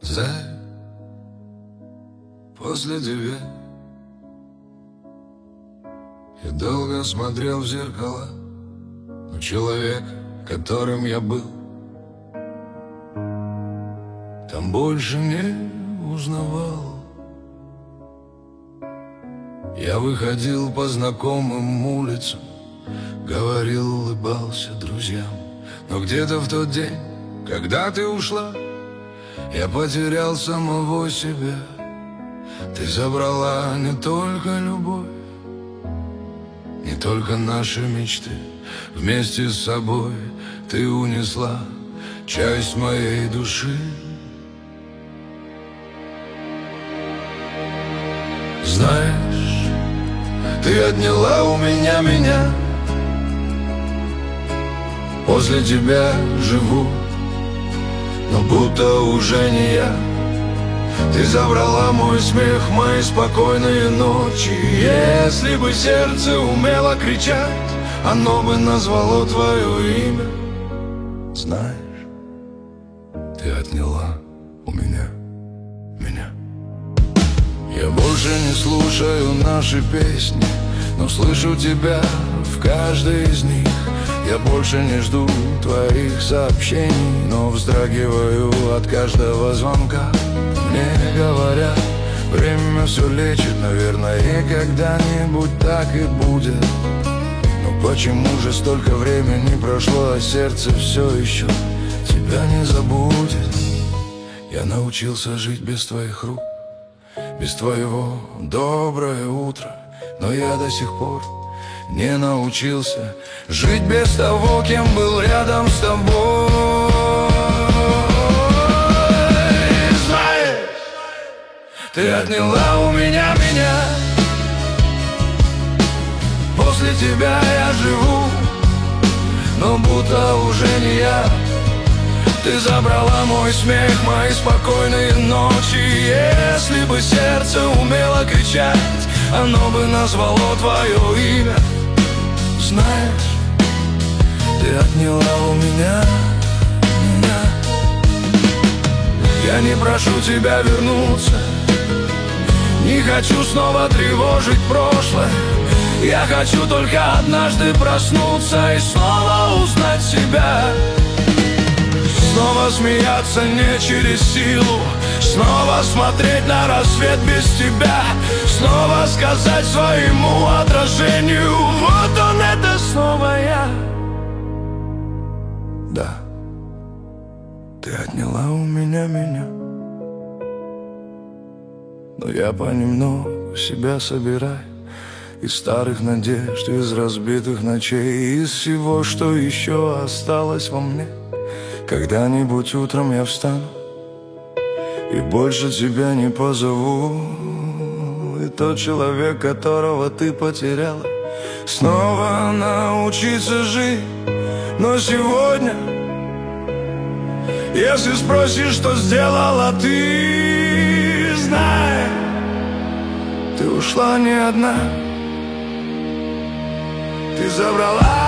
Зая, после тебя я долго смотрел в зеркало, но человек, которым я был, там больше не узнавал. Я выходил по знакомым улицам, говорил, улыбался друзьям, но где-то в тот день, когда ты ушла, я потерял самого себя. Ты забрала не только любовь, не только наши мечты. Вместе с собой ты унесла часть моей души. Знаешь, ты отняла у меня. После тебя живу, но будто уже не я. Ты забрала мой смех, мои спокойные ночи. Если бы сердце умело кричать, оно бы назвало твое имя. Знаешь, ты отняла у меня. Я больше не слушаю наши песни, но слышу тебя в каждой из них. Я больше не жду твоих сообщений, но вздрагиваю от каждого звонка. Мне говорят, время все лечит, наверное, и когда-нибудь так и будет. Но почему же столько времени прошло, а сердце все еще тебя не забудет? Я научился жить без твоих рук, без твоего доброе утро, но я до сих пор не научился жить без того, кем был рядом с тобой. Знаешь, ты отняла у меня. После тебя я живу, но будто уже не я. Ты забрала мой смех, мои спокойные ночи. Если бы сердце умело кричать, оно бы назвало твое имя. Знаешь, ты отняла у меня. Я не прошу тебя вернуться, не хочу снова тревожить прошлое. Я хочу только однажды проснуться и снова узнать себя. Снова смеяться не через силу, снова смотреть на рассвет без тебя, снова сказать своему отражению: вот он, это снова я. Да, ты отняла у меня. Но я понемногу себя собираю из старых надежд, из разбитых ночей, из всего, что еще осталось во мне. Когда-нибудь утром я встану и больше тебя не позову. И тот человек, которого ты потеряла, снова научится жить. Но сегодня, если спросишь, что сделала ты, знай, ты ушла не одна. Ты забрала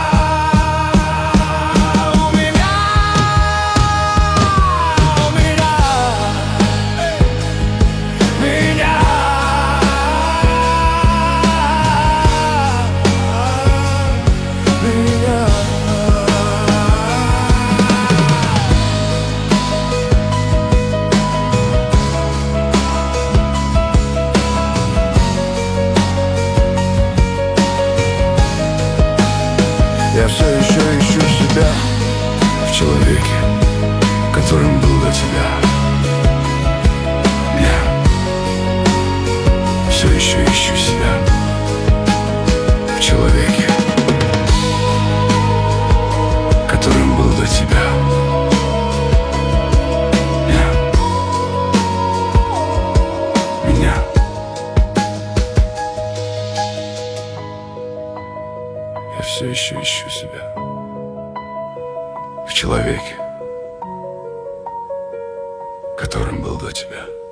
я все еще ищу себя в человеке, которым был до тебя. Я все еще ищу себя в человеке, которым был до тебя. Меня. Я все еще ищу себя в человеке, которым был до тебя.